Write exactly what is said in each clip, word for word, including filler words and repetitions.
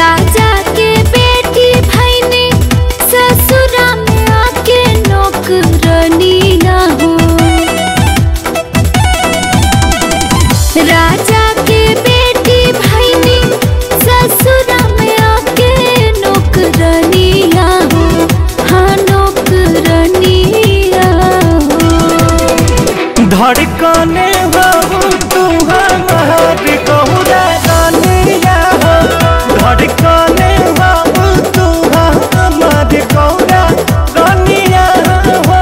राजा के बेटी भैनी ससुरा में आके नौकरानी ना हो। राजा के बेटी भैनी ससुरा में आके नौकरानी ना हो। हाँ नौकरानी ना हो। धड़कने हो तू हमार गौरा रानिया हो। धड़कने हो तू हमार गौरा रानिया हो।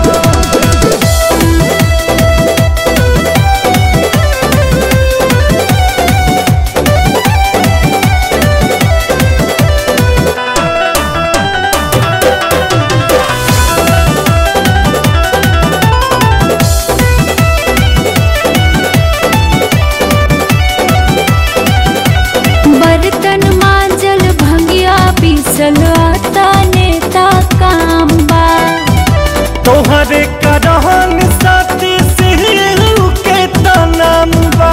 बर्तन मांजल भंगिया पीसल आता नेता काम बा। तोहरे करहन साथी सिहू के तनाम बा।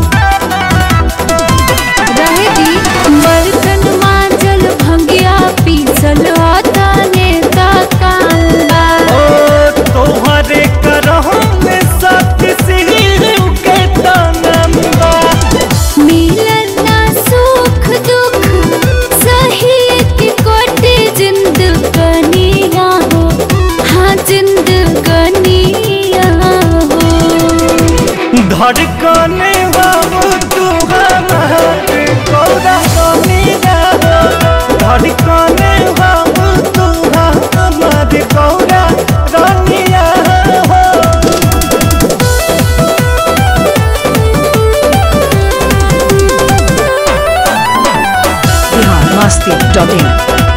रहेगी बर्तन मांजल भंगिया पीसल आता नेता काम बा। ओ तोहरे करहन साथी सिहू के तनाम बा। मिलन ना सुख दुख सही की कोटि जिंदगानिया हो। हाँ जिंदगानिया हो। धड़कने बाबू तू हमार गौरा रानिया हो। धड़कने बाबू तू हमार गौरा रानिया हो। Bihar Masti dot in.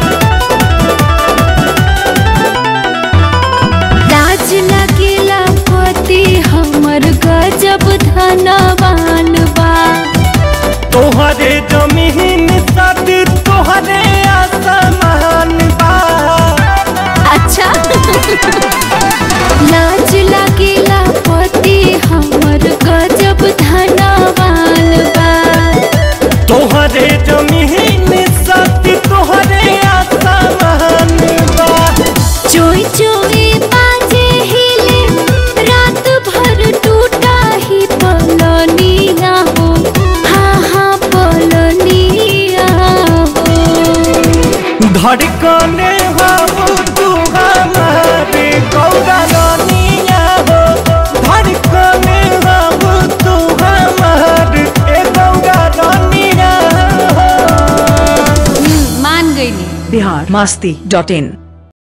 लाज लगेला पति हमर गजब धनवान बा। तोहरे जमीन साथी तोहरे आसमान बा। अच्छा लाज लगेला पति हमर गजब धनवान बा। तोहरे जमीन साथी तोहरे आसमान बा। चोई चोई बाजे हिले रात भर टूटा ही पलनिया हो। हाँ हाँ पलनिया हो। धड़कने बाबू तू हमार गौरा रानिया हो। धड़कने बाबू तू हमार ए गौरा रानिया हो। मान गई नी। बिहार मस्ती डॉट इन।